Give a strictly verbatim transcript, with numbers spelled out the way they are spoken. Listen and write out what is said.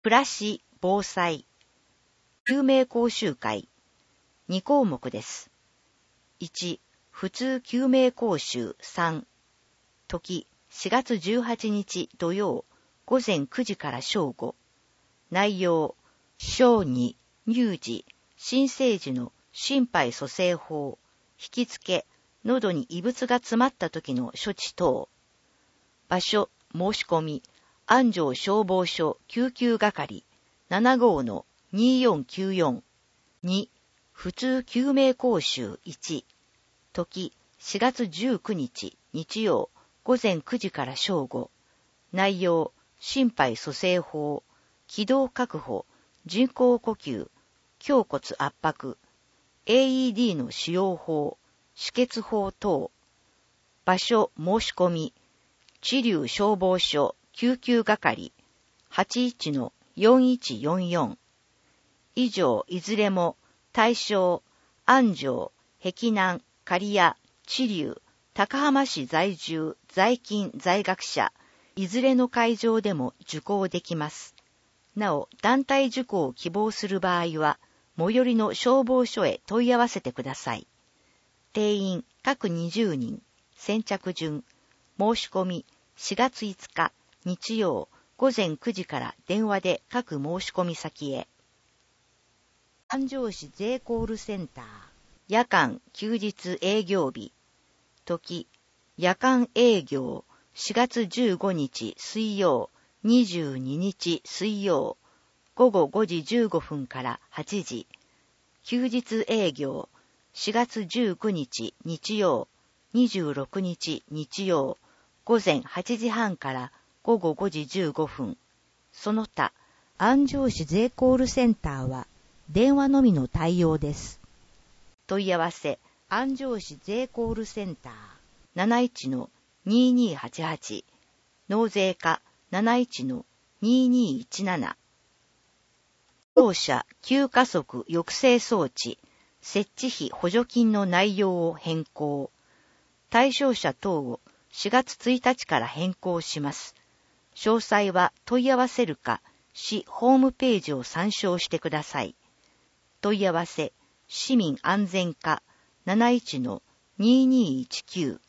暮らし、防災、救命講習会、に項目です。いち、普通救命講習さん、時しがつじゅうはちにち土曜、午前くじから正午。内容、小児、乳児、新生児の心肺蘇生法、引きつけ、喉に異物が詰まった時の処置等。場所、申し込み、安城消防署救急係ななごうのによんきゅうよん。に、普通救命講習いち、時しがつじゅうくにち日曜、午前くじから正午。内容、心肺蘇生法、気道確保、人工呼吸、胸骨圧迫、エーイーディー の使用法、止血法等。場所申し込み、知立消防署救急係 はちいちのよんいちよんよん。以上いずれも対象、安城、碧南、刈谷、知立、高浜市在住、在勤、在学者、いずれの会場でも受講できます。なお、団体受講を希望する場合は、最寄りの消防署へ問い合わせてください。定員各にじゅうにん、先着順、申し込みしがついつか日曜午前くじから電話で各申し込み先へ。安城市税コールセンター、夜間休日営業日、時、夜間営業しがつじゅうごにち水曜、にじゅうににち水曜、ごごごじじゅうごふんからはちじ、休日営業しがつじゅうくにち日曜、にじゅうろくにち日曜、午前はちじはんからごごごじじゅうごふん。その他、安城市税コールセンターは電話のみの対応です。問い合わせ、安城市税コールセンター なないちのににはちはち、納税課 なないちのににいちなな。当社急加速抑制装置設置費補助金の内容を変更。対象者等をしがつついたちから変更します。詳細は問い合わせるか、市ホームページを参照してください。問い合わせ、市民安全課 なないちのににいちきゅう。